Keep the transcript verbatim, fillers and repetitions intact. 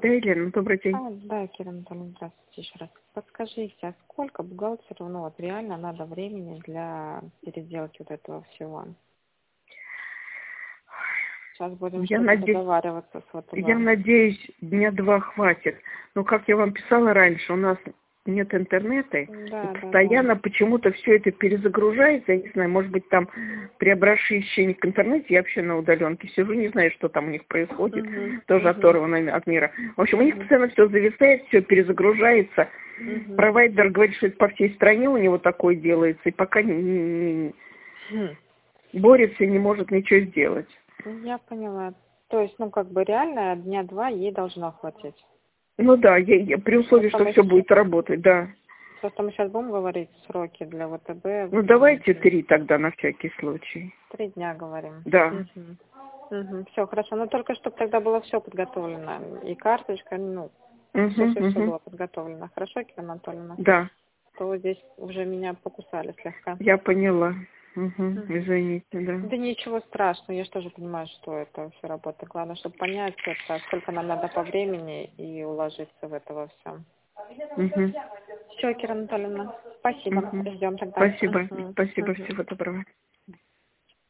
Да, Елена, добрый день. А, да, Кира Анатольевна, здравствуйте еще раз. Подскажите, а сколько бухгалтеру, ну вот реально надо времени для переделки вот этого всего? Сейчас будем Я, что-то наде... договариваться с я ВТБ. надеюсь, дня два хватит. Но, как я вам писала раньше, у нас нет интернета, и Да, да, да. постоянно почему-то все это перезагружается. Я не знаю, может быть, там при обращении к интернету, я вообще на удаленке сижу, не знаю, что там у них происходит, Угу, тоже угу, оторвано от мира. В общем, у них угу, постоянно все зависает, все перезагружается. угу. Провайдер говорит, что это по всей стране у него такое делается, и пока не, не- не- Хм. борется и не может ничего сделать. Я поняла. То есть, ну как бы реально дня два ей должно хватить. Ну да, я, я- при условии, Просто что мы, все щ- будет работать, да. просто мы сейчас будем говорить сроки для ВТБ. Ну давайте три тогда на всякий случай. Три дня говорим. Да. Угу. Угу. Все хорошо. Но только чтобы тогда было все подготовлено. И карточка, ну, все, Угу, все, все угу. было подготовлено. Хорошо, Кира Анатольевна? Да, То здесь уже меня покусали слегка. я поняла. Угу. Мгм. Извините, да. Да ничего страшного, я же тоже понимаю, что это все работа. Главное, чтобы понять, это, сколько нам надо по времени и уложиться в это во всем. Угу. Все, Кира Анатольевна, спасибо. Угу. Ждем тогда. Спасибо. Мгм. Спасибо. Мгм. Всего доброго.